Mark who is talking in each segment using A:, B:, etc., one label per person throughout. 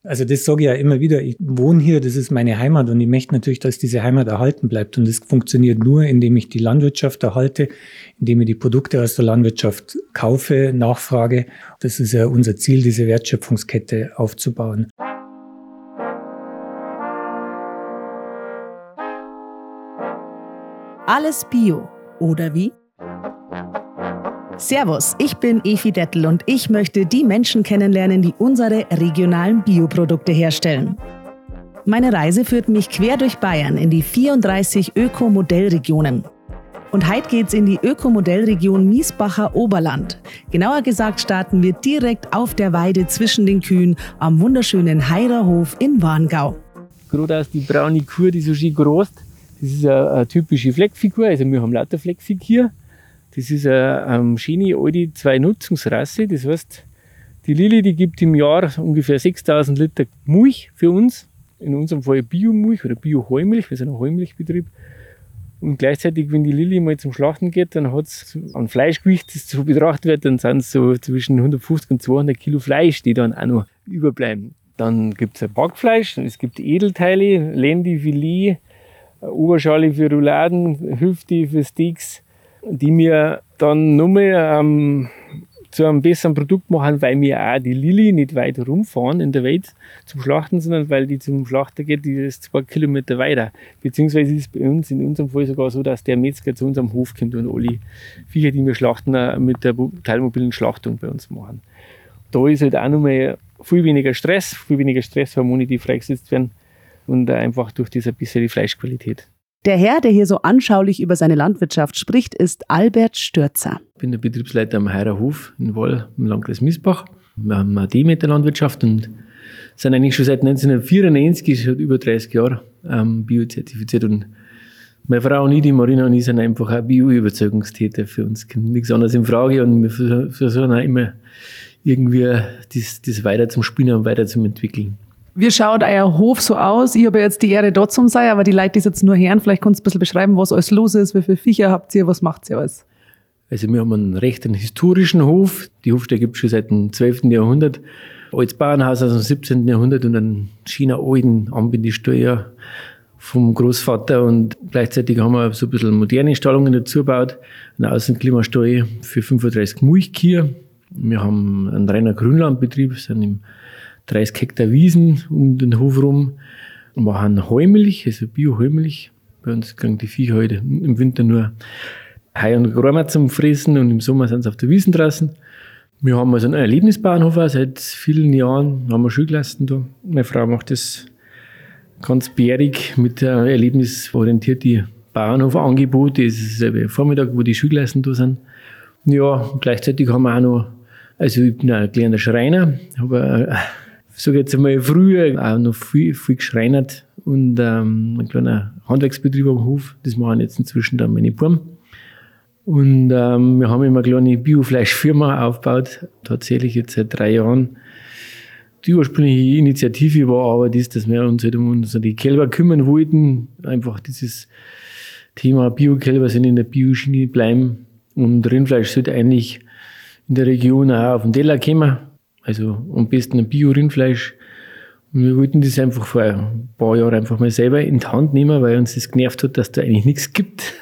A: Also das sage ich ja immer wieder, ich wohne hier, das ist meine Heimat und ich möchte natürlich, dass diese Heimat erhalten bleibt. Und das funktioniert nur, indem ich die Landwirtschaft erhalte, indem ich die Produkte aus der Landwirtschaft kaufe, nachfrage. Das ist ja unser Ziel, diese Wertschöpfungskette aufzubauen.
B: Alles Bio, oder wie? Servus, ich bin Evi Dettel und ich möchte die Menschen kennenlernen, die unsere regionalen Bioprodukte herstellen. Meine Reise führt mich quer durch Bayern in die 34 Ökomodellregionen. Und heute geht's in die Ökomodellregion Miesbacher Oberland. Genauer gesagt starten wir direkt auf der Weide zwischen den Kühen am wunderschönen Heirer Hof in Warngau.
C: Gerade aus die braune Kuh, die so schön groß, das ist eine typische Fleckfigur, also wir haben lauter Fleckfigur hier. Das ist eine schöne alte Zwei-Nutzungsrasse. Das heißt, die Lilly, die gibt im Jahr ungefähr 6.000 Liter Milch für uns. In unserem Fall Biomilch oder Bio-Heumilch, wir sind ein Heumilchbetrieb. Und gleichzeitig, wenn die Lilly mal zum Schlachten geht, dann hat es ein Fleischgewicht, das so betrachtet wird, dann sind es so zwischen 150 und 200 Kilo Fleisch, die dann auch noch überbleiben. Dann gibt es ein Backfleisch, es gibt Edelteile, Lende, Filet, Oberschale für Rouladen, Hüfte für Steaks, die wir dann nochmal zu einem besseren Produkt machen, weil wir auch die Lilly nicht weit rumfahren in der Welt zum Schlachten, sondern weil die zum Schlachter geht, die ist 2 Kilometer weiter. Beziehungsweise ist es bei uns in unserem Fall sogar so, dass der Metzger zu unserem Hof kommt und alle Viecher, die wir schlachten, mit der teilmobilen Schlachtung bei uns machen. Da ist halt auch nochmal viel weniger Stresshormone, die freigesetzt werden und einfach durch diese bessere Fleischqualität.
B: Der Herr, der hier so anschaulich über seine Landwirtschaft spricht, ist Albert Stürzer.
C: Ich bin der Betriebsleiter am Heirer Hof in Wall im Landkreis Miesbach. Wir haben eine Demeter-Landwirtschaft und sind eigentlich schon seit 1994, schon über 30 Jahre, biozertifiziert. Und meine Frau und ich, die Marina und ich, sind einfach auch Bio-Überzeugungstäter. Für uns kommt nichts anderes in Frage und wir versuchen auch immer irgendwie das weiter zum Spinnen und weiter zum Entwickeln.
D: Wie schaut euer Hof so aus? Ich habe ja jetzt die Ehre, dort zu sein, aber die Leute, die sitzen nur hören. Vielleicht kannst du ein bisschen beschreiben, was alles los ist, wie viele Viecher habt ihr, was macht ihr alles?
C: Also wir haben einen recht historischen Hof. Die Hofstelle gibt es schon seit dem 12. Jahrhundert. Altes Bauernhaus aus dem 17. Jahrhundert und einen schönen alten Anbindestall vom Großvater. Und gleichzeitig haben wir so ein bisschen moderne Stallungen dazu gebaut. Einen Außenklimastall für 35 Milchkühe. Wir haben einen reiner Grünlandbetrieb, sind im 30 Hektar Wiesen um den Hof rum. Wir machen Heumilch, also Bio-Heumilch. Bei uns kriegen die Viecher heute im Winter nur Heu und Grämer zum Fressen und im Sommer sind sie auf der Wiesen draußen. Wir haben also einen Erlebnisbauernhof auch seit vielen Jahren, haben wir Schulklassen da. Meine Frau macht das ganz bärig mit der erlebnisorientierten Bauernhofangebote. Das ist der Vormittag, wo die Schulklassen da sind. Ja, gleichzeitig haben wir auch noch, also ich bin ein kleiner Schreiner, habe sage jetzt einmal früher auch noch viel geschreinert und ein kleiner Handwerksbetrieb am Hof. Das machen jetzt inzwischen dann meine Buben. Und wir haben immer eine kleine Biofleischfirma aufgebaut, tatsächlich jetzt seit 3 Jahren. Die ursprüngliche Initiative war aber das, dass wir uns halt um die Kälber kümmern wollten. Einfach dieses Thema Biokälber sind in der Bioschiene bleiben. Und Rindfleisch sollte eigentlich in der Region auch auf den Teller kommen. Also am besten ein Bio-Rindfleisch. Und wir wollten das einfach vor ein paar Jahren einfach mal selber in die Hand nehmen, weil uns das genervt hat, dass da eigentlich nichts gibt.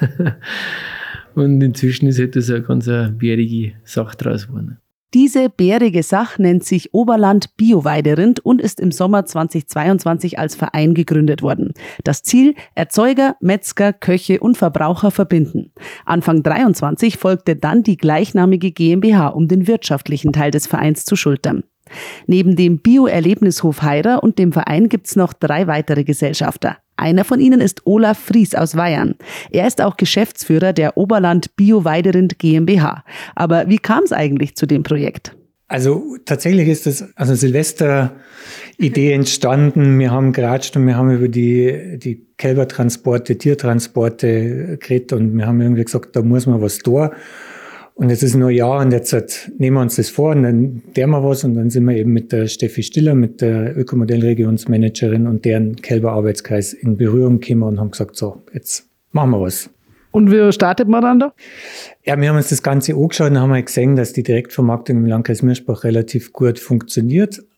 C: Und inzwischen ist halt das eine ganz bärige Sache draus geworden.
B: Diese bärige Sache nennt sich Oberland Bio-Weiderind und ist im Sommer 2022 als Verein gegründet worden. Das Ziel: Erzeuger, Metzger, Köche und Verbraucher verbinden. Anfang 23 folgte dann die gleichnamige GmbH, um den wirtschaftlichen Teil des Vereins zu schultern. Neben dem Bio-Erlebnishof Heirer und dem Verein gibt's noch 3 weitere Gesellschafter. Einer von ihnen ist Olaf Fries aus Weyern. Er ist auch Geschäftsführer der Oberland Bio-Weiderind GmbH. Aber wie kam es eigentlich zu dem Projekt?
A: Also tatsächlich ist das also Silvester-Idee entstanden. Wir haben geratscht und wir haben über die Kälbertransporte, Tiertransporte geredet und wir haben irgendwie gesagt, da muss man was tun. Und jetzt ist nur ein Jahr und jetzt nehmen wir uns das vor und dann tun wir was und dann sind wir eben mit der Steffi Stiller, mit der Ökomodellregionsmanagerin und deren Kälberarbeitskreis in Berührung gekommen und haben gesagt, so, jetzt machen wir was.
D: Und wie startet man dann da?
A: Ja, wir haben uns das Ganze angeschaut und haben halt gesehen, dass die Direktvermarktung im Landkreis Miesbach relativ gut funktioniert.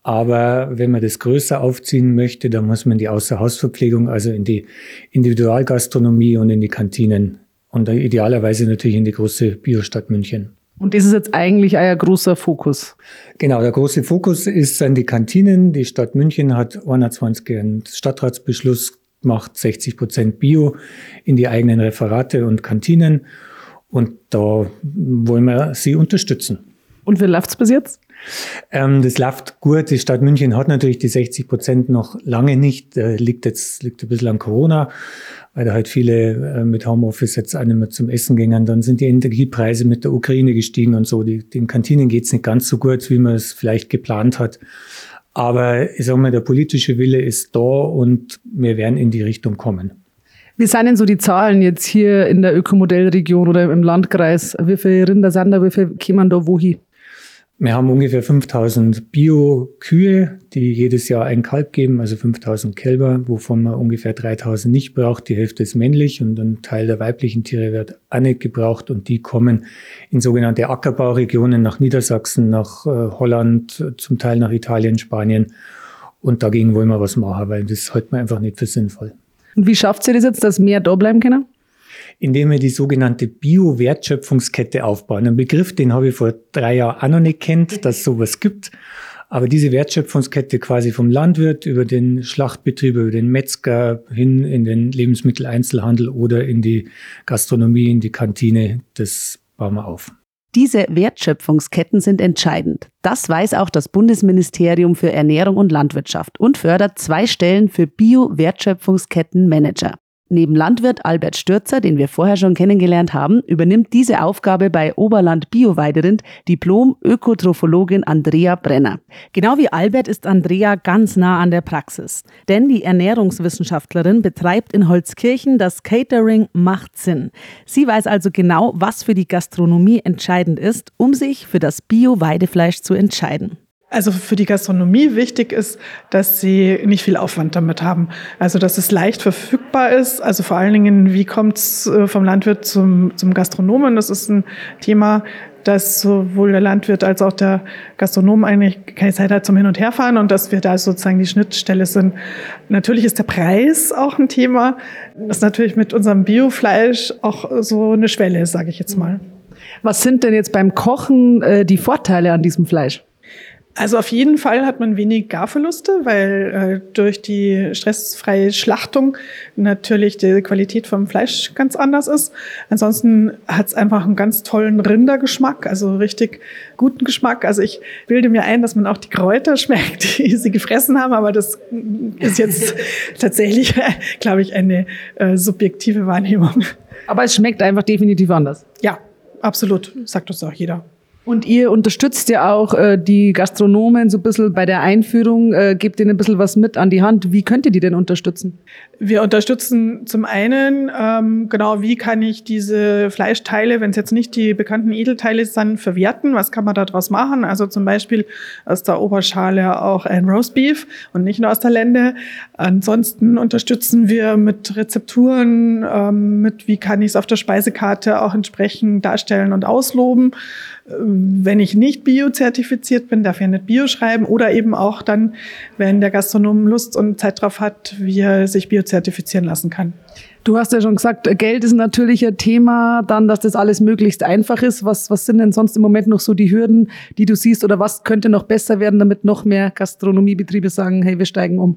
A: Aber wenn man das größer aufziehen möchte, dann muss man in die Außerhausverpflegung, also in die Individualgastronomie und in die Kantinen und idealerweise natürlich in die große Biostadt München.
D: Und das ist jetzt eigentlich ein großer Fokus.
A: Genau, der große Fokus ist an die Kantinen. Die Stadt München hat 21 einen Stadtratsbeschluss gemacht, 60% Bio in die eigenen Referate und Kantinen. Und da wollen wir sie unterstützen.
D: Und wie läuft's bis jetzt?
A: Das läuft gut. Die Stadt München hat natürlich die 60% noch lange nicht. Liegt ein bisschen an Corona, weil da halt viele mit Homeoffice jetzt auch nicht mehr zum Essen gingen. Dann sind die Energiepreise mit der Ukraine gestiegen und so. Den Kantinen geht's nicht ganz so gut, wie man es vielleicht geplant hat. Aber ich sag mal, der politische Wille ist da und wir werden in die Richtung kommen.
D: Wie sind denn so die Zahlen jetzt hier in der Ökomodellregion oder im Landkreis? Wie viele Rinder sind da, wie viele kämen da wohin?
A: Wir haben ungefähr 5000 Bio-Kühe, die jedes Jahr ein Kalb geben, also 5000 Kälber, wovon man ungefähr 3000 nicht braucht. Die Hälfte ist männlich und ein Teil der weiblichen Tiere wird auch nicht gebraucht. Und die kommen in sogenannte Ackerbauregionen nach Niedersachsen, nach Holland, zum Teil nach Italien, Spanien. Und dagegen wollen wir was machen, weil das hält man einfach nicht für sinnvoll.
D: Und wie schafft ihr das jetzt, dass mehr da bleiben können?
A: Indem wir die sogenannte Bio-Wertschöpfungskette aufbauen. Ein Begriff, den habe ich vor 3 Jahren auch noch nicht kennt, dass es sowas gibt. Aber diese Wertschöpfungskette quasi vom Landwirt über den Schlachtbetrieb, über den Metzger hin in den Lebensmitteleinzelhandel oder in die Gastronomie, in die Kantine, das bauen wir auf.
B: Diese Wertschöpfungsketten sind entscheidend. Das weiß auch das Bundesministerium für Ernährung und Landwirtschaft und fördert 2 Stellen für Bio-Wertschöpfungskettenmanager. Neben Landwirt Albert Stürzer, den wir vorher schon kennengelernt haben, übernimmt diese Aufgabe bei Oberland Bio-Weiderind Diplom-Ökotrophologin Andrea Brenner. Genau wie Albert ist Andrea ganz nah an der Praxis. Denn die Ernährungswissenschaftlerin betreibt in Holzkirchen das Catering Macht Sinn. Sie weiß also genau, was für die Gastronomie entscheidend ist, um sich für das Bio-Weidefleisch zu entscheiden.
E: Also für die Gastronomie wichtig ist, dass sie nicht viel Aufwand damit haben. Also dass es leicht verfügbar ist. Also vor allen Dingen, wie kommt es vom Landwirt zum Gastronomen? Das ist ein Thema, dass sowohl der Landwirt als auch der Gastronom eigentlich keine Zeit hat zum Hin- und Herfahren und dass wir da sozusagen die Schnittstelle sind. Natürlich ist der Preis auch ein Thema. Das ist natürlich mit unserem Biofleisch auch so eine Schwelle, sage ich jetzt mal.
D: Was sind denn jetzt beim Kochen die Vorteile an diesem Fleisch?
E: Also auf jeden Fall hat man wenig Garverluste, weil durch die stressfreie Schlachtung natürlich die Qualität vom Fleisch ganz anders ist. Ansonsten hat es einfach einen ganz tollen Rindergeschmack, also richtig guten Geschmack. Also ich bilde mir ein, dass man auch die Kräuter schmeckt, die sie gefressen haben, aber das ist jetzt tatsächlich, glaube ich, eine subjektive Wahrnehmung.
D: Aber es schmeckt einfach definitiv anders.
E: Ja, absolut, sagt uns auch jeder.
D: Und ihr unterstützt ja auch die Gastronomen so ein bisschen bei der Einführung, gebt ihnen ein bisschen was mit an die Hand. Wie könnt ihr die denn unterstützen?
E: Wir unterstützen zum einen, genau, wie kann ich diese Fleischteile, wenn es jetzt nicht die bekannten Edelteile sind, verwerten? Was kann man daraus machen? Also zum Beispiel aus der Oberschale auch ein Roastbeef und nicht nur aus der Lende. Ansonsten unterstützen wir mit Rezepturen, mit wie kann ich es auf der Speisekarte auch entsprechend darstellen und ausloben. Wenn ich nicht biozertifiziert bin, darf ich ja nicht Bio schreiben oder eben auch dann, wenn der Gastronom Lust und Zeit drauf hat, wie er sich biozertifizieren lassen kann.
D: Du hast ja schon gesagt, Geld ist natürlich ein Thema, dann, dass das alles möglichst einfach ist. Was sind denn sonst im Moment noch so die Hürden, die du siehst oder was könnte noch besser werden, damit noch mehr Gastronomiebetriebe sagen, hey, wir steigen um?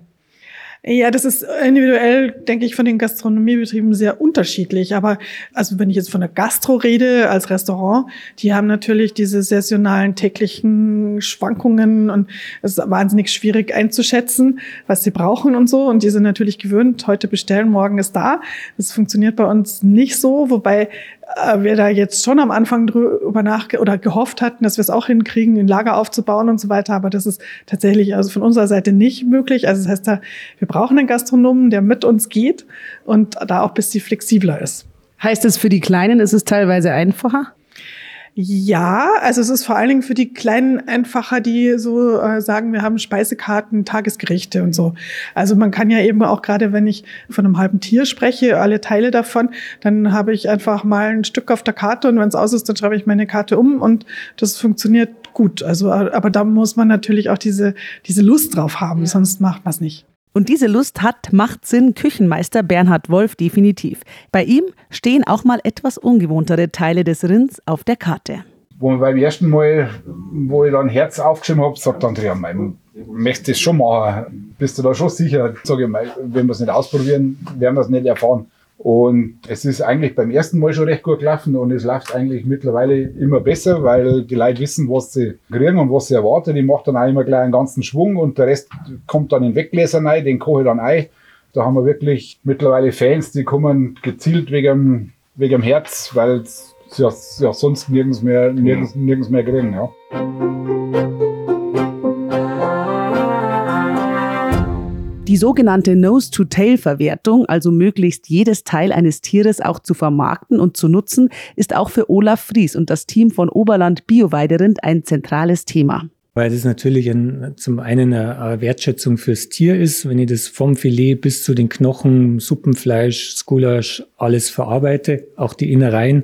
E: Ja, das ist individuell, denke ich, von den Gastronomiebetrieben sehr unterschiedlich. Aber also wenn ich jetzt von der Gastro rede als Restaurant, die haben natürlich diese saisonalen täglichen Schwankungen und es ist wahnsinnig schwierig einzuschätzen, was sie brauchen und so. Und die sind natürlich gewöhnt, heute bestellen, morgen ist da. Das funktioniert bei uns nicht so, wobei wir da jetzt schon am Anfang drüber oder gehofft hatten, dass wir es auch hinkriegen, ein Lager aufzubauen und so weiter. Aber das ist tatsächlich also von unserer Seite nicht möglich. Also das heißt, wir brauchen einen Gastronomen, der mit uns geht und da auch ein bisschen flexibler ist.
D: Heißt es, für die Kleinen ist es teilweise einfacher?
E: Ja, also es ist vor allen Dingen für die Kleinen einfacher, die so sagen, wir haben Speisekarten, Tagesgerichte und so. Also man kann ja eben auch gerade, wenn ich von einem halben Tier spreche, alle Teile davon, dann habe ich einfach mal ein Stück auf der Karte und wenn es aus ist, dann schreibe ich meine Karte um und das funktioniert gut. Also, aber da muss man natürlich auch diese Lust drauf haben, sonst macht man es nicht.
B: Und diese Lust macht Sinn Küchenmeister Bernhard Wolf definitiv. Bei ihm stehen auch mal etwas ungewohntere Teile des Rinds auf der Karte.
F: Wo man beim ersten Mal, wo ich dann Herz aufgeschrieben habe, sagt Andrea, ich möchte das schon machen. Bist du da schon sicher? Sag ich mal, wenn wir es nicht ausprobieren, werden wir es nicht erfahren. Und es ist eigentlich beim ersten Mal schon recht gut gelaufen und es läuft eigentlich mittlerweile immer besser, weil die Leute wissen, was sie kriegen und was sie erwarten. Ich mache dann auch immer gleich einen ganzen Schwung und der Rest kommt dann in Weggläser rein, den koche ich dann ein. Da haben wir wirklich mittlerweile Fans, die kommen gezielt wegen dem Herz, weil sie ja sonst nirgends mehr kriegen. Ja.
B: Die sogenannte Nose-to-Tail-Verwertung, also möglichst jedes Teil eines Tieres auch zu vermarkten und zu nutzen, ist auch für Olaf Fries und das Team von Oberland Bio-Weiderind ein zentrales Thema.
A: Weil das natürlich zum einen eine Wertschätzung fürs Tier ist, wenn ich das vom Filet bis zu den Knochen, Suppenfleisch, Gulasch, alles verarbeite, auch die Innereien.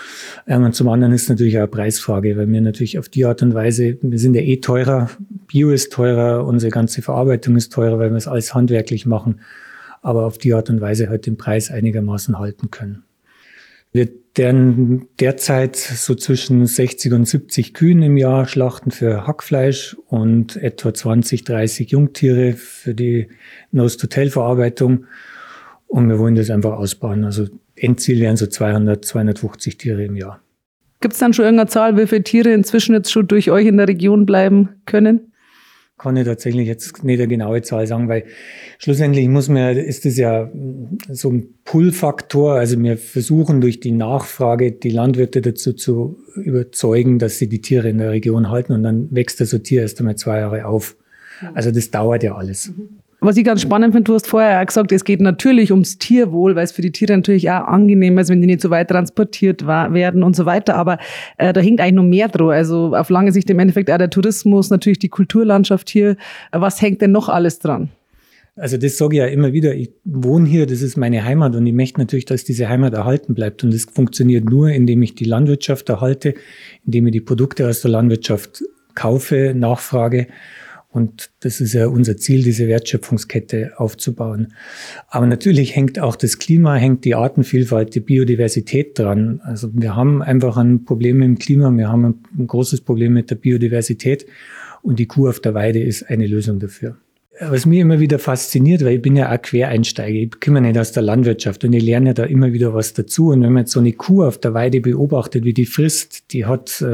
A: Und zum anderen ist es natürlich auch eine Preisfrage, weil wir natürlich auf die Art und Weise, wir sind ja eh teurer, Bio ist teurer, unsere ganze Verarbeitung ist teurer, weil wir es alles handwerklich machen, aber auf die Art und Weise halt den Preis einigermaßen halten können. Wir werden derzeit so zwischen 60 und 70 Kühen im Jahr schlachten für Hackfleisch und etwa 20, 30 Jungtiere für die Nose-to-Tail-Verarbeitung. Und wir wollen das einfach ausbauen. Also Endziel wären so 200, 250 Tiere im Jahr.
D: Gibt es dann schon irgendeine Zahl, wie viele Tiere inzwischen jetzt schon durch euch in der Region bleiben können?
A: Kann ich tatsächlich jetzt nicht eine genaue Zahl sagen, weil schlussendlich ist das ja so ein Pull-Faktor. Also wir versuchen durch die Nachfrage die Landwirte dazu zu überzeugen, dass sie die Tiere in der Region halten und dann wächst das so Tier erst einmal 2 Jahre auf. Also das dauert ja alles.
D: Was ich ganz spannend finde, du hast vorher auch gesagt, es geht natürlich ums Tierwohl, weil es für die Tiere natürlich auch angenehm ist, wenn die nicht so weit transportiert werden und so weiter. Aber da hängt eigentlich noch mehr dran. Also auf lange Sicht im Endeffekt auch der Tourismus, natürlich die Kulturlandschaft hier. Was hängt denn noch alles dran?
A: Also das sage ich ja immer wieder. Ich wohne hier, das ist meine Heimat und ich möchte natürlich, dass diese Heimat erhalten bleibt. Und das funktioniert nur, indem ich die Landwirtschaft erhalte, indem ich die Produkte aus der Landwirtschaft kaufe, nachfrage. Und das ist ja unser Ziel, diese Wertschöpfungskette aufzubauen. Aber natürlich hängt auch das Klima, hängt die Artenvielfalt, die Biodiversität dran. Also wir haben einfach ein Problem mit dem Klima, wir haben ein großes Problem mit der Biodiversität und die Kuh auf der Weide ist eine Lösung dafür. Was mich immer wieder fasziniert, weil ich bin ja auch Quereinsteiger, ich komme nicht aus der Landwirtschaft und ich lerne ja da immer wieder was dazu. Und wenn man jetzt so eine Kuh auf der Weide beobachtet, wie die frisst, die hat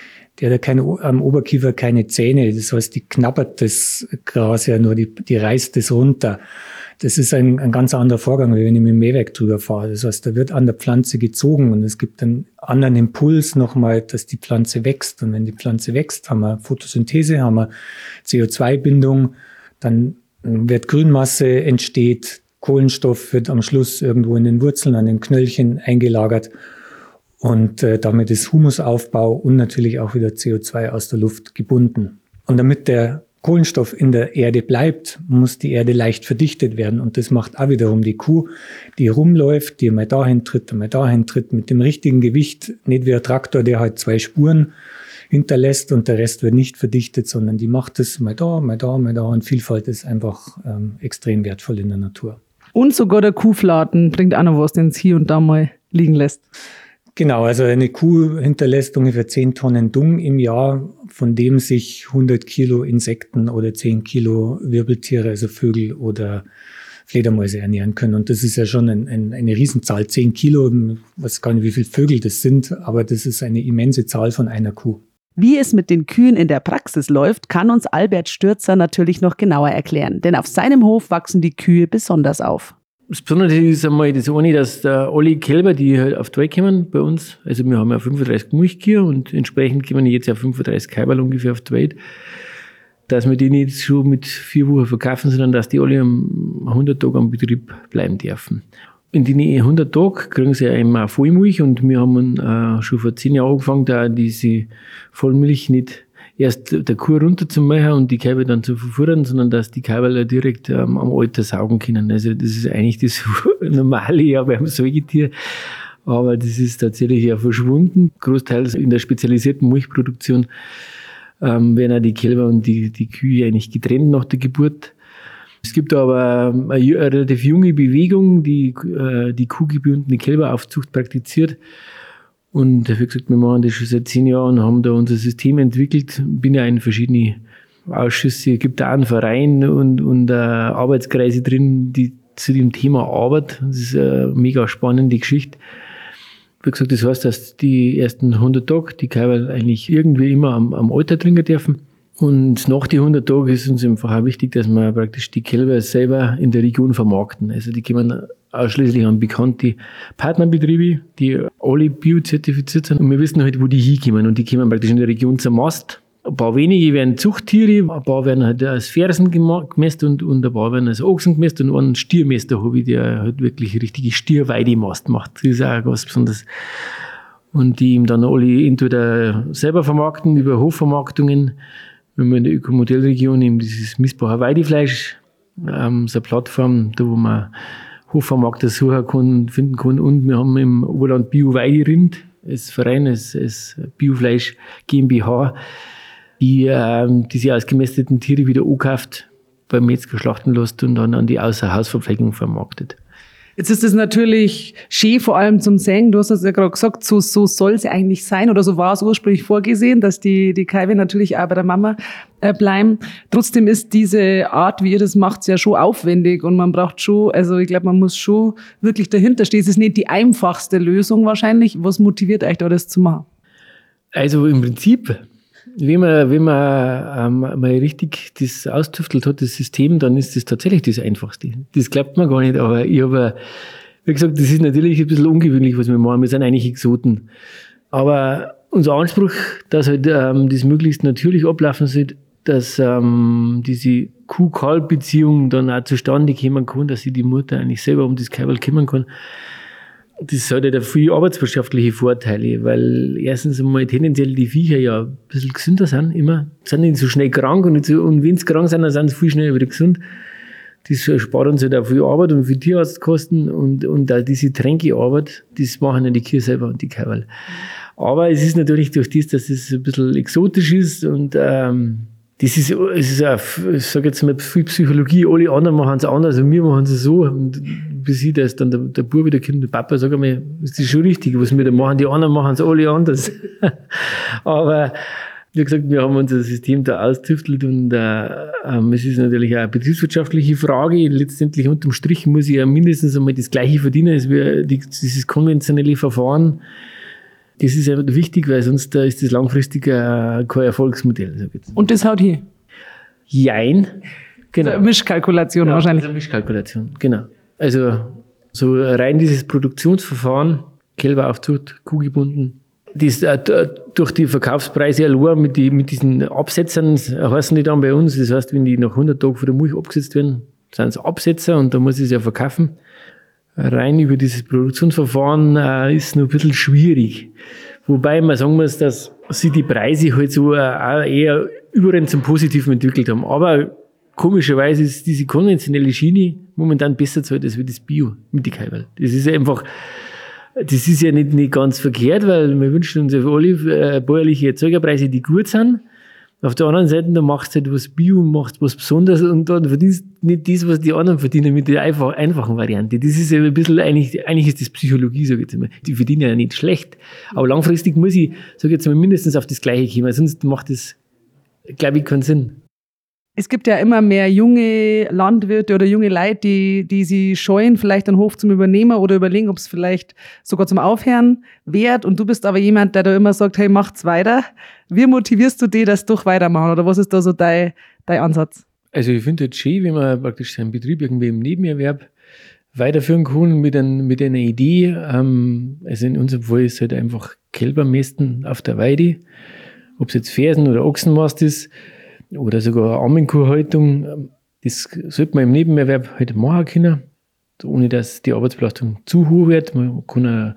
A: am Oberkiefer keine Zähne. Das heißt, die knabbert das Gras ja nur, die reißt das runter. Das ist ein ganz anderer Vorgang, wie wenn ich mit dem Mähwerk drüber fahre. Das heißt, da wird an der Pflanze gezogen und es gibt einen anderen Impuls nochmal, dass die Pflanze wächst. Und wenn die Pflanze wächst, haben wir Photosynthese, haben wir CO2-Bindung, dann wird Grünmasse entsteht, Kohlenstoff wird am Schluss irgendwo in den Wurzeln, an den Knöllchen eingelagert. Und damit ist Humusaufbau und natürlich auch wieder CO2 aus der Luft gebunden. Und damit der Kohlenstoff in der Erde bleibt, muss die Erde leicht verdichtet werden. Und das macht auch wiederum die Kuh, die rumläuft, die einmal dahin tritt, mit dem richtigen Gewicht. Nicht wie ein Traktor, der halt 2 Spuren hinterlässt und der Rest wird nicht verdichtet, sondern die macht es mal da. Und Vielfalt ist einfach extrem wertvoll in der Natur.
D: Und sogar der Kuhfladen bringt auch noch was, den es hier und da mal liegen lässt.
A: Genau, also eine Kuh hinterlässt ungefähr 10 Tonnen Dung im Jahr, von dem sich 100 Kilo Insekten oder 10 Kilo Wirbeltiere, also Vögel oder Fledermäuse ernähren können. Und das ist ja schon eine Riesenzahl. 10 Kilo, ich weiß gar nicht, wie viele Vögel das sind, aber das ist eine immense Zahl von einer Kuh.
B: Wie es mit den Kühen in der Praxis läuft, kann uns Albert Stürzer natürlich noch genauer erklären. Denn auf seinem Hof wachsen die Kühe besonders auf.
C: Das Besondere ist einmal das eine, dass alle Kälber, die halt auf die Welt kommen bei uns, also wir haben ja 35 Milchkühe und entsprechend kommen jetzt ja 35 Kälber ungefähr auf die Welt, dass wir die nicht schon mit 4 Wochen verkaufen, sondern dass die alle 100 Tage am Betrieb bleiben dürfen. In den 100 Tagen kriegen sie ja immer Vollmilch und wir haben schon vor 10 Jahren angefangen, da diese Vollmilch nicht erst der Kuh runterzumachen und die Kälber dann zu verfüttern, sondern dass die Kälber direkt am Alter saugen können. Also das ist eigentlich das Normale ja beim Säugetier, aber das ist tatsächlich ja verschwunden, großteils in der spezialisierten Milchproduktion. werden auch die Kälber und die Kühe eigentlich getrennt nach der Geburt. Es gibt aber eine relativ junge Bewegung, die kuhgebundene Kälberaufzucht praktiziert. Und wie gesagt, wir machen das schon seit 10 Jahren und haben da unser System entwickelt. Bin ja in verschiedene Ausschüsse, es gibt auch einen Verein und Arbeitskreise drin, die zu dem Thema arbeiten. Das ist eine mega spannende Geschichte. Wie gesagt, das heißt, dass die ersten 100 Tage die Kälber eigentlich irgendwie immer am Alter trinken dürfen. Und nach den 100 Tagen ist uns einfach auch wichtig, dass wir praktisch die Kälber selber in der Region vermarkten. Also die kommen ausschließlich an bekannte Partnerbetriebe, die alle biozertifiziert sind. Und wir wissen halt, wo die hinkommen. Und die kommen praktisch in der Region zum Mast. Ein paar wenige werden Zuchttiere, ein paar werden halt als Fersen gemäst und ein paar werden als Ochsen gemäst und einen Stiermäster habe ich, der halt wirklich richtige Stierweidemast macht. Das ist auch was Besonderes. Und die ihm dann alle entweder selber vermarkten über Hofvermarktungen. Wenn man in der Ökomodellregion eben dieses Miesbacher Weidefleisch, so eine Plattform, da wo man Hofvermarkter suchen kann, finden kann. Und wir haben im Oberland Bio-Weiderind, als Verein, als Biofleisch GmbH, die diese ausgemästeten Tiere wieder ankauft, beim Metzger schlachten lässt und dann an die Außerhausverpflegung vermarktet.
D: Jetzt ist es natürlich schön, vor allem zum Singen. Du hast es ja gerade gesagt, so soll es eigentlich sein oder so war es ursprünglich vorgesehen, dass die Kälber natürlich auch bei der Mama bleiben. Trotzdem ist diese Art, wie ihr das macht, ja schon aufwendig und man braucht schon, also ich glaube, man muss schon wirklich dahinter stehen. Es ist nicht die einfachste Lösung wahrscheinlich. Was motiviert euch da, das zu machen?
C: Also im Prinzip, wenn man mal richtig das austüftelt hat, das System, dann ist das tatsächlich das Einfachste. Das glaubt man gar nicht, aber ich habe, wie gesagt, das ist natürlich ein bisschen ungewöhnlich, was wir machen. Wir sind eigentlich Exoten. Aber unser Anspruch, dass halt das möglichst natürlich ablaufen soll, dass diese Kuh-Kalb-Beziehung dann auch zustande kommen kann, dass sich die Mutter eigentlich selber um das Kälberl kümmern kann. Das hat ja viele arbeitswirtschaftliche Vorteile, weil erstens einmal tendenziell die Viecher ja ein bisschen gesünder sind, immer. Sind nicht so schnell krank und wenn sie krank sind, dann sind sie viel schneller wieder gesund. Das spart uns halt auch viel Arbeit und viel Tierarztkosten und auch diese Tränkearbeit, das machen ja die Kühe selber und die Kälberl. Aber es ist natürlich durch das, dass es ein bisschen exotisch ist und es ist auch, ich sage jetzt mal, viel Psychologie. Alle anderen machen es anders und wir machen es so. Und bis ich, da ist dann der Bub wieder kommt, der Papa, sag einmal, ist das schon richtig, was wir da machen? Die anderen machen es alle anders. Aber wie gesagt, wir haben unser System da austüftelt und es ist natürlich auch eine betriebswirtschaftliche Frage. Letztendlich unterm Strich muss ich ja mindestens einmal das Gleiche verdienen, als dieses konventionelle Verfahren. Das ist einfach wichtig, weil sonst ist das langfristig kein Erfolgsmodell. Sag ich jetzt.
D: Und das haut hier?
C: Jein. Genau.
D: Also Mischkalkulation
C: ja,
D: wahrscheinlich.
C: Also Mischkalkulation, genau. Also so rein dieses Produktionsverfahren, Kälberaufzucht, kuhgebunden, das durch die Verkaufspreise allein mit diesen Absetzern heißen die dann bei uns. Das heißt, wenn die nach 100 Tagen von der Milch abgesetzt werden, sind es Absetzer und da muss ich es ja verkaufen. Rein über dieses Produktionsverfahren ist noch ein bisschen schwierig. Wobei man sagen muss, dass sich die Preise halt so auch eher überall zum Positiven entwickelt haben. Aber komischerweise ist diese konventionelle Schiene momentan besser zahlt als wie das Bio mit den Kälberl. Das ist ja nicht ganz verkehrt, weil wir wünschen uns ja für alle bäuerliche Erzeugerpreise, die gut sind. Auf der anderen Seite, da machst du halt was Bio, machst was Besonderes und dann verdienst nicht das, was die anderen verdienen mit der einfachen Variante. Das ist ja ein bisschen, eigentlich ist das Psychologie, sag ich jetzt mal. Die verdienen ja nicht schlecht. Aber langfristig muss ich, sag ich jetzt mal, mindestens auf das Gleiche kommen, sonst macht das, glaube ich, keinen Sinn.
D: Es gibt ja immer mehr junge Landwirte oder junge Leute, die sie scheuen, vielleicht einen Hof zum Übernehmen oder überlegen, ob es vielleicht sogar zum Aufhören wert. Und du bist aber jemand, der da immer sagt, hey, macht's weiter. Wie motivierst du die, das doch weitermachen? Oder was ist da so dein Ansatz?
C: Also ich finde es schön, wenn man praktisch seinen Betrieb irgendwie im Nebenerwerb weiterführen kann mit einer Idee. Also in unserem Fall ist es halt einfach Kälbermästen auf der Weide. Ob es jetzt Fersen oder Ochsenmast ist. Oder sogar Armenkuhhaltung, das sollte man im Nebenerwerb halt machen können, ohne dass die Arbeitsbelastung zu hoch wird. Man kann auch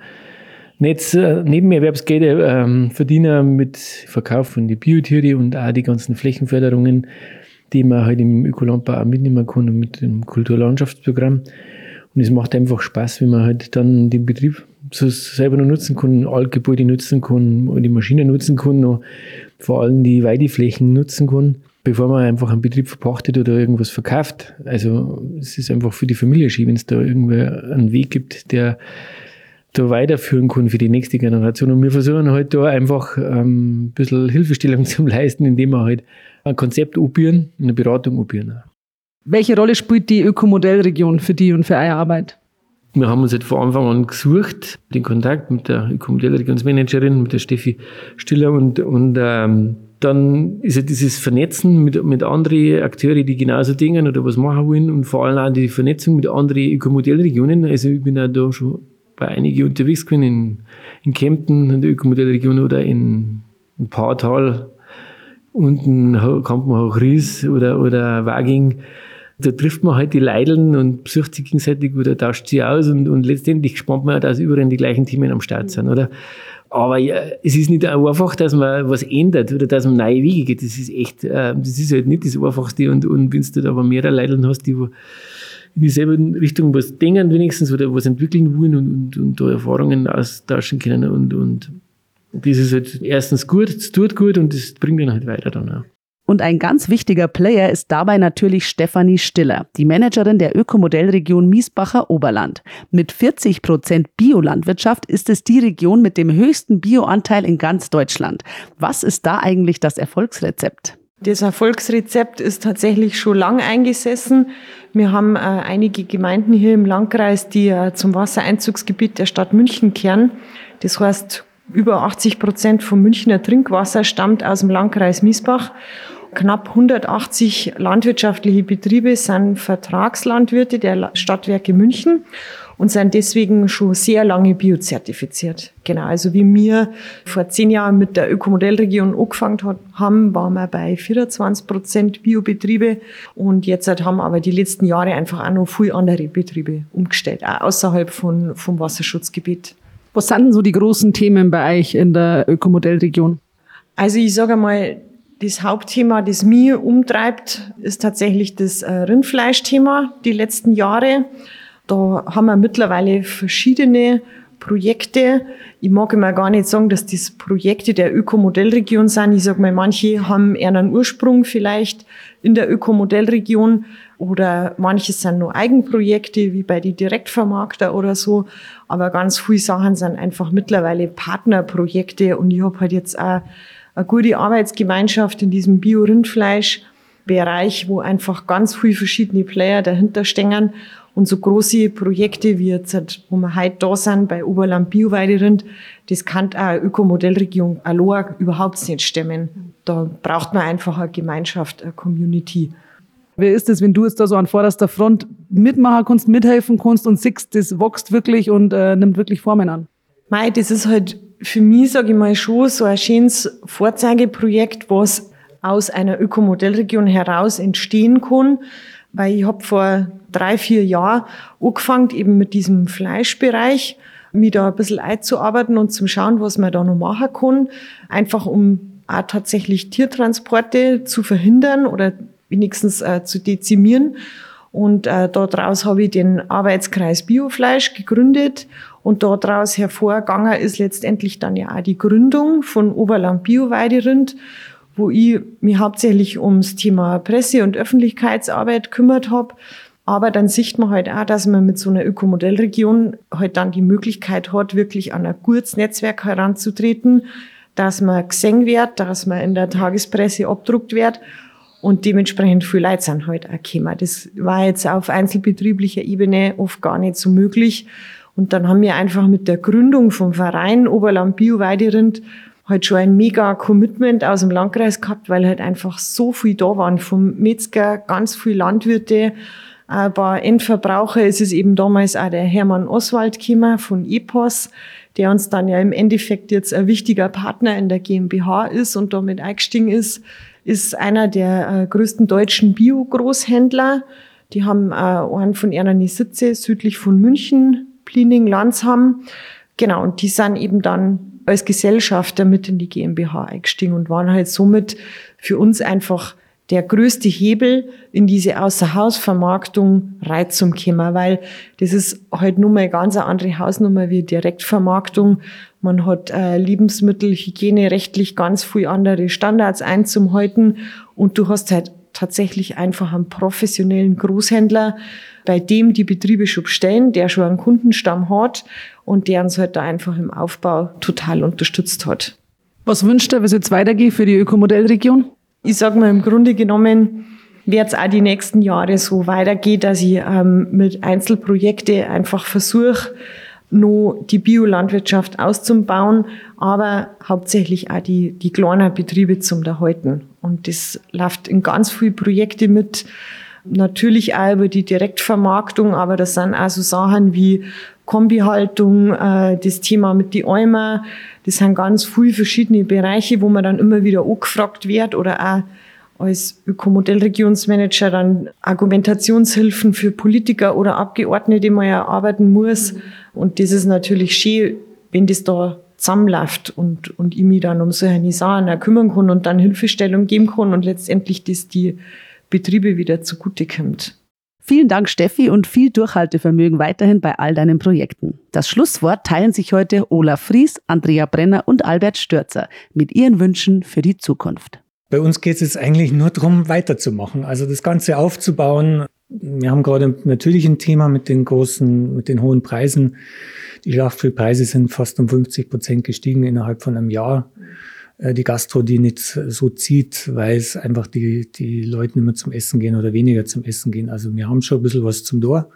C: Nebenerwerbsgelder verdienen mit Verkauf von den Biotiere und auch die ganzen Flächenförderungen, die man halt im Ökolandbau auch mitnehmen kann und mit dem Kulturlandschaftsprogramm. Und es macht einfach Spaß, wenn man halt dann den Betrieb so selber noch nutzen kann, Altgebäude nutzen kann, die Maschinen nutzen kann, noch vor allem die Weideflächen nutzen kann, bevor man einfach einen Betrieb verpachtet oder irgendwas verkauft. Also es ist einfach für die Familie schön, wenn es da irgendwer einen Weg gibt, der da weiterführen kann für die nächste Generation. Und wir versuchen halt da einfach ein bisschen Hilfestellung zu leisten, indem wir halt ein Konzept anbieten und eine Beratung anbieten.
D: Welche Rolle spielt die Ökomodellregion für die und für eure Arbeit?
C: Wir haben uns halt von Anfang an gesucht, den Kontakt mit der Ökomodellregionsmanagerin, mit der Steffi Stiller und dann ist ja dieses Vernetzen mit anderen Akteuren, die genauso denken oder was machen wollen und vor allem auch die Vernetzung mit anderen Ökomodellregionen. Also ich bin auch da schon bei einigen unterwegs gewesen, in Kempten, in der Ökomodellregion oder in Paartal, unten Kampenhoch-Ries oder Waging. Da trifft man halt die Leideln und besucht sich gegenseitig oder tauscht sie aus und letztendlich spannt man, dass überall die gleichen Themen am Start sind, oder? Aber ja, es ist nicht einfach, dass man was ändert oder dass man neue Wege geht. Das ist echt, das ist halt nicht das Einfachste. Und wenn du da aber mehrere Leideln hast, die in dieselbe Richtung was denken wenigstens oder was entwickeln wollen und da Erfahrungen austauschen können und das ist halt erstens gut, es tut gut und das bringt dann halt weiter dann auch.
B: Und ein ganz wichtiger Player ist dabei natürlich Stefanie Stiller, die Managerin der Ökomodellregion Miesbacher Oberland. Mit 40% Biolandwirtschaft ist es die Region mit dem höchsten Bioanteil in ganz Deutschland. Was ist da eigentlich das Erfolgsrezept?
G: Das Erfolgsrezept ist tatsächlich schon lang eingesessen. Wir haben einige Gemeinden hier im Landkreis, die zum Wassereinzugsgebiet der Stadt München kehren. Das heißt, über 80% vom Münchner Trinkwasser stammt aus dem Landkreis Miesbach. Knapp 180 landwirtschaftliche Betriebe sind Vertragslandwirte der Stadtwerke München und sind deswegen schon sehr lange biozertifiziert. Genau, also wie wir vor 10 Jahren mit der Ökomodellregion angefangen haben, waren wir bei 24% Biobetriebe und jetzt haben aber die letzten Jahre einfach auch noch viele andere Betriebe umgestellt, auch außerhalb vom Wasserschutzgebiet.
D: Was sind denn so die großen Themen bei euch in der Ökomodellregion?
G: Also ich sage mal, das Hauptthema, das mich umtreibt, ist tatsächlich das Rindfleischthema die letzten Jahre. Da haben wir mittlerweile verschiedene Projekte. Ich mag immer gar nicht sagen, dass das Projekte der Ökomodellregion sind. Ich sage mal, manche haben eher einen Ursprung vielleicht in der Ökomodellregion oder manche sind nur Eigenprojekte, wie bei die Direktvermarkter oder so. Aber ganz viele Sachen sind einfach mittlerweile Partnerprojekte und ich habe halt jetzt auch eine gute Arbeitsgemeinschaft in diesem Bio-Rindfleisch-Bereich, wo einfach ganz viele verschiedene Player dahinter stehen. Und so große Projekte wie jetzt, wo wir heute da sind, bei Oberland Bio-Weiderind, das kann auch eine Ökomodellregion allein überhaupt nicht stemmen. Da braucht man einfach eine Gemeinschaft, eine Community.
D: Wer ist es, wenn du jetzt da so an vorderster Front mitmachen kannst, mithelfen kannst und siehst, das wächst wirklich und nimmt wirklich Formen an?
G: Mei, das ist halt für mich, sage ich mal, schon so ein schönes Vorzeigeprojekt, was aus einer Ökomodellregion heraus entstehen kann. Weil ich habe vor 3-4 Jahren angefangen, eben mit diesem Fleischbereich, mich da ein bisschen einzuarbeiten und zum Schauen, was man da noch machen kann. Einfach um auch tatsächlich Tiertransporte zu verhindern oder wenigstens zu dezimieren. Und daraus habe ich den Arbeitskreis Biofleisch gegründet. Und daraus hervorgegangen ist letztendlich dann ja auch die Gründung von Oberland Bio-Weiderind, wo ich mich hauptsächlich ums Thema Presse- und Öffentlichkeitsarbeit kümmert habe. Aber dann sieht man halt auch, dass man mit so einer Ökomodellregion halt dann die Möglichkeit hat, wirklich an ein gutes Netzwerk heranzutreten, dass man gesehen wird, dass man in der Tagespresse abgedruckt wird und dementsprechend viele Leute sind halt auch gekommen. Das war jetzt auf einzelbetrieblicher Ebene oft gar nicht so möglich. Und dann haben wir einfach mit der Gründung vom Verein Oberland Bio-Weiderind halt schon ein mega Commitment aus dem Landkreis gehabt, weil halt einfach so viel da waren, vom Metzger, ganz viele Landwirte, ein paar Endverbraucher. Es ist eben damals auch der Hermann Oswald gekommen von EPOS, der uns dann ja im Endeffekt jetzt ein wichtiger Partner in der GmbH ist und damit eingestiegen ist einer der größten deutschen Bio-Großhändler. Die haben einen von ihren Sitze südlich von München, Plining, Landsham. Genau, und die sind eben dann als Gesellschafter mit in die GmbH eingestiegen und waren halt somit für uns einfach der größte Hebel in diese Außerhausvermarktung reinzukommen, weil das ist halt nur mal eine ganz andere Hausnummer wie Direktvermarktung. Man hat Lebensmittel, hygienerechtlich ganz viel andere Standards einzuhalten und du hast halt tatsächlich einfach einen professionellen Großhändler, bei dem die Betriebe schon bestellen, der schon einen Kundenstamm hat und der uns halt da einfach im Aufbau total unterstützt hat.
D: Was wünscht ihr, wie es jetzt weitergeht für die Ökomodellregion?
G: Ich sage mal, im Grunde genommen wird es auch die nächsten Jahre so weitergehen, dass ich mit Einzelprojekten einfach versuche, noch die Biolandwirtschaft auszubauen, aber hauptsächlich auch die kleinen Betriebe zum Erhalten. Und das läuft in ganz viele Projekte mit, natürlich auch über die Direktvermarktung, aber das sind auch so Sachen wie Kombihaltung, das Thema mit die Eimer, das sind ganz viele verschiedene Bereiche, wo man dann immer wieder angefragt wird oder auch als Ökomodellregionsmanager dann Argumentationshilfen für Politiker oder Abgeordnete, die man ja arbeiten muss. Und das ist natürlich schön, wenn das da zusammenläuft und ich mich dann um so eine Sachen auch kümmern kann und dann Hilfestellung geben kann und letztendlich das die Betriebe wieder zugutekommt.
B: Vielen Dank, Steffi, und viel Durchhaltevermögen weiterhin bei all deinen Projekten. Das Schlusswort teilen sich heute Olaf Fries, Andrea Brenner und Albert Störzer mit ihren Wünschen für die Zukunft.
A: Bei uns geht es jetzt eigentlich nur darum, weiterzumachen, also das Ganze aufzubauen. Wir haben gerade natürlich ein Thema mit den hohen Preisen. Die Schlachtviehpreise sind fast um 50% gestiegen innerhalb von einem Jahr. Die Gastro, die nicht so zieht, weil es einfach die Leute nicht mehr zum Essen gehen oder weniger zum Essen gehen. Also wir haben schon ein bisschen was zum Tor,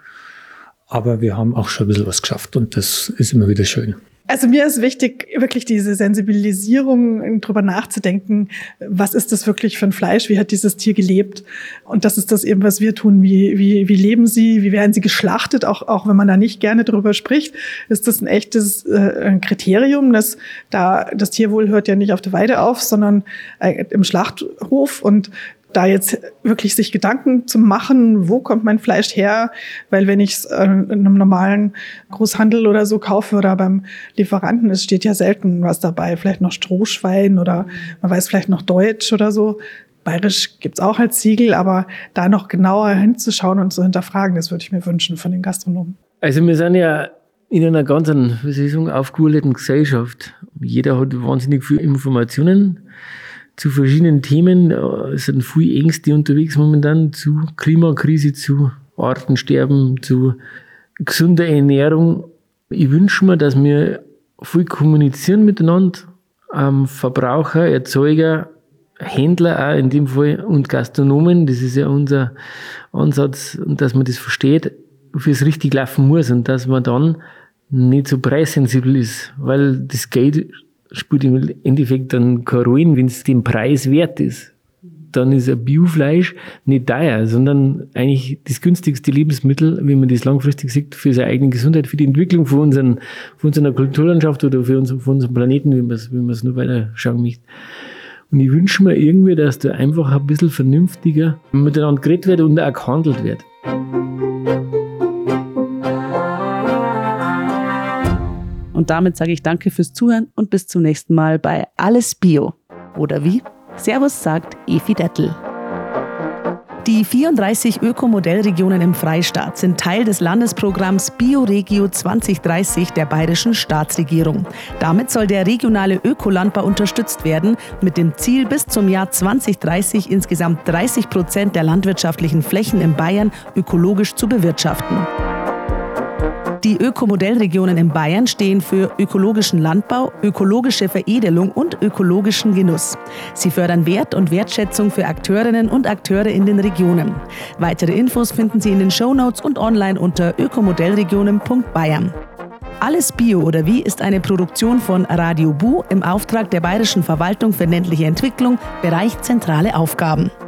A: aber wir haben auch schon ein bisschen was geschafft und das ist immer wieder schön.
E: Also mir ist wichtig, wirklich diese Sensibilisierung, drüber nachzudenken, was ist das wirklich für ein Fleisch, wie hat dieses Tier gelebt? Und das ist das eben, was wir tun. Wie leben sie, wie werden sie geschlachtet, auch wenn man da nicht gerne drüber spricht, ist das ein echtes Kriterium, dass da das Tierwohl hört ja nicht auf der Weide auf, sondern im Schlachthof und da jetzt wirklich sich Gedanken zu machen, wo kommt mein Fleisch her? Weil wenn ich es in einem normalen Großhandel oder so kaufe oder beim Lieferanten, es steht ja selten was dabei. Vielleicht noch Strohschwein oder man weiß vielleicht noch Deutsch oder so. Bayerisch gibt's auch als Siegel, aber da noch genauer hinzuschauen und zu hinterfragen, das würde ich mir wünschen von den Gastronomen.
C: Also wir sind ja in einer ganz, wie soll ich sagen, aufgeholten Gesellschaft. Jeder hat wahnsinnig viele Informationen zu verschiedenen Themen. Es sind viele Ängste unterwegs momentan zu Klimakrise, zu Artensterben, zu gesunder Ernährung. Ich wünsche mir, dass wir viel kommunizieren miteinander. Verbraucher, Erzeuger, Händler auch in dem Fall und Gastronomen, das ist ja unser Ansatz, dass man das versteht, wie es richtig laufen muss und dass man dann nicht so preissensibel ist, weil das Geld spielt im Endeffekt dann keine Rolle, wenn es den Preis wert ist. Dann ist ein Biofleisch nicht teuer, sondern eigentlich das günstigste Lebensmittel, wenn man das langfristig sieht, für seine eigene Gesundheit, für die Entwicklung von unserer Kulturlandschaft oder für unserem Planeten, wenn man es nur weiter schauen möchte. Und ich wünsche mir irgendwie, dass da einfach ein bisschen vernünftiger miteinander geredet wird und auch gehandelt wird.
B: Und damit sage ich danke fürs Zuhören und bis zum nächsten Mal bei Alles Bio. Oder wie? Servus sagt Evi Dettel. Die 34 Ökomodellregionen im Freistaat sind Teil des Landesprogramms Bioregio 2030 der bayerischen Staatsregierung. Damit soll der regionale Ökolandbau unterstützt werden, mit dem Ziel, bis zum Jahr 2030 insgesamt 30% der landwirtschaftlichen Flächen in Bayern ökologisch zu bewirtschaften. Die Ökomodellregionen in Bayern stehen für ökologischen Landbau, ökologische Veredelung und ökologischen Genuss. Sie fördern Wert und Wertschätzung für Akteurinnen und Akteure in den Regionen. Weitere Infos finden Sie in den Shownotes und online unter ökomodellregionen.bayern. Alles Bio oder wie ist eine Produktion von Radio Bu im Auftrag der Bayerischen Verwaltung für ländliche Entwicklung, Bereich zentrale Aufgaben.